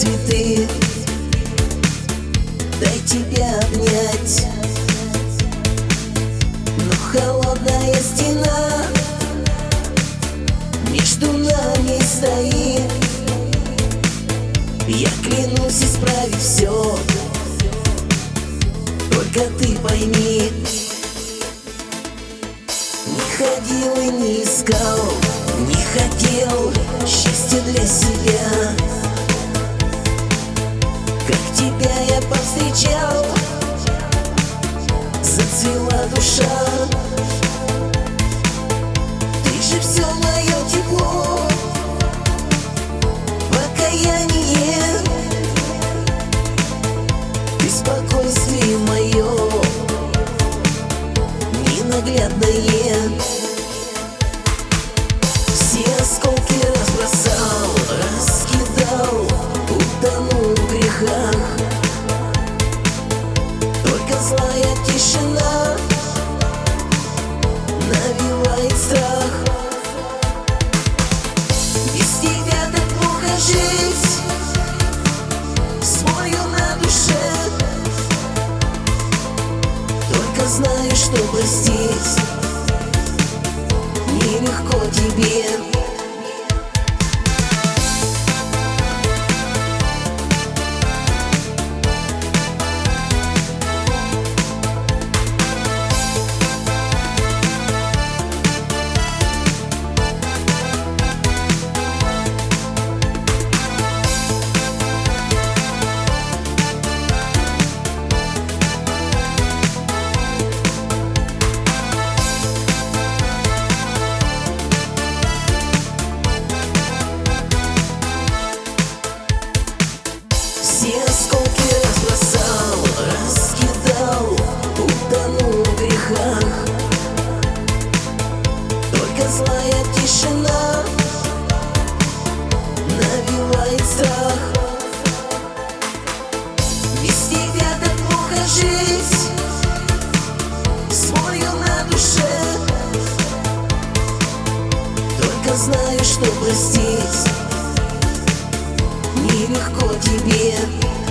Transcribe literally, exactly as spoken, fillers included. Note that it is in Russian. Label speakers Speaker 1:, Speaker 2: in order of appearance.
Speaker 1: цветы, дай тебя обнять. Но холодная стена между нами стоит. Я клянусь исправить все, только ты пойми. Не ходил и не искал, не хотел счастья для себя. Как тебя я повстречал, зацвела душа. Ты же все мое тепло, покаяние, ты спокойствие мое ненаглядное. Все осколки разбросал, раскидал, утонул в грехах. Только злая тишина навевает страх. Без тебя так плохо жить, смою на душе. Только знаю, что простить нелегко тебе. Все осколки разбросал, раскидал, утонул в грехах. Только злая тишина навевает страх. Без тебя так плохо жить, смою на душе. Только знаю, что простить нелегко тебе.